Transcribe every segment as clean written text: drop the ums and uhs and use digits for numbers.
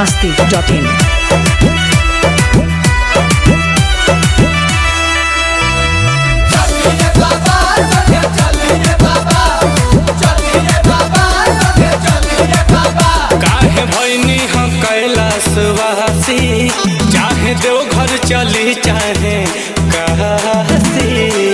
biharmasti.in काहे भैनी हम कैलाशवासी चाहे देवघर चली चाहे काशी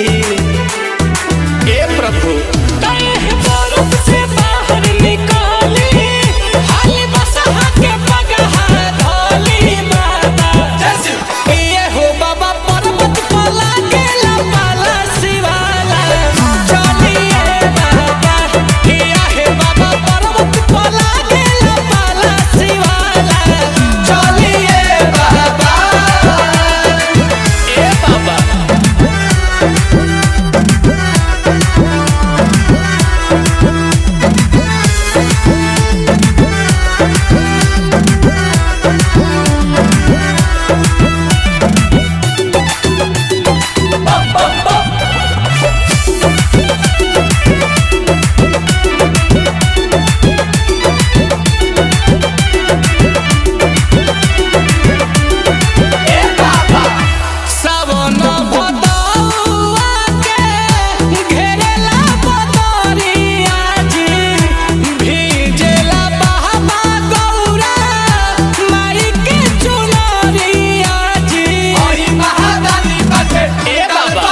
ए प्रभु काहे बरफ से बाहर निकाली हाली बसहा के पगहा धोली बाबा ये हो बाबा पर्वत पर लागेला पाला शिवाला चलिए बाबा किया है बाबा पर्वत पर लागेला पाला शिवाला चलिए बाबा ए बाबा सावन भदौआ के घेरेला बदरिया जी भीजेला बहमा गौरा माई के चुनरिया जी ओही महादानी बाटे ए बाबा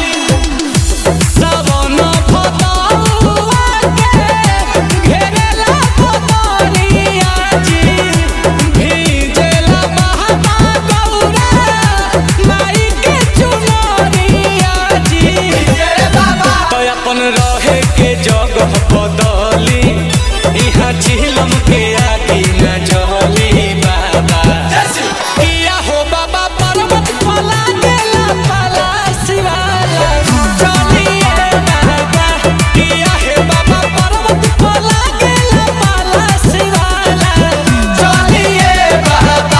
सावन भदौआ के घेरेला बदरिया जी भीजेला बहमा गौरा माई के चुनरिया जी तो अपन रहे के जगह बदली इहाँ झिलम के आगे न जली बाबा किया हो बाबा पर्वत पर लागेला पाला शिवाला चलिए बाबा किया है बाबा पर्वत पर लागेला पाला शिवाला चलिए बाबा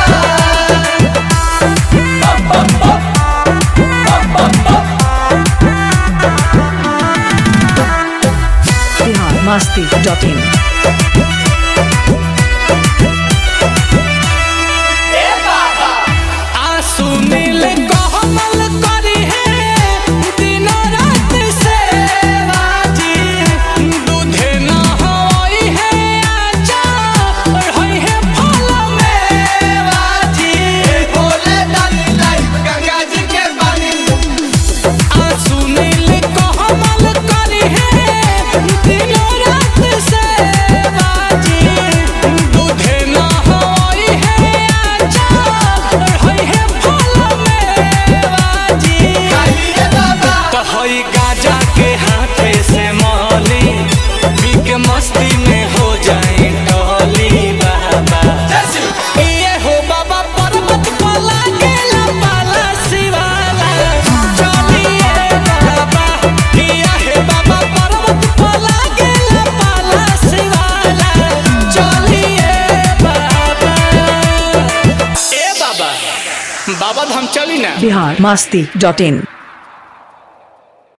biharmasti.in आंसू नील कोमल करी है दिनों रात सेवा जी दूधे न होई है आजा होई है फल मेवा जी बोले डाली लाइफ गंगा जी के पानी आंसू नील कोमल करी है दिनों रात सेवा जी दूधे न होई है आजा होई है फल मेवा जी तो होई गाजा के हाथे से मौली पी के मस्ती में हो जाए टोली बाबा ये हो बाबा पर्वत पर लागेला पाला शिवाला चलिए बाबा किया है बाबा पर्वत पर लागेला पाला शिवाला चलिए बाबा ए बाबा बाबा धाम चली ना biharmasti.in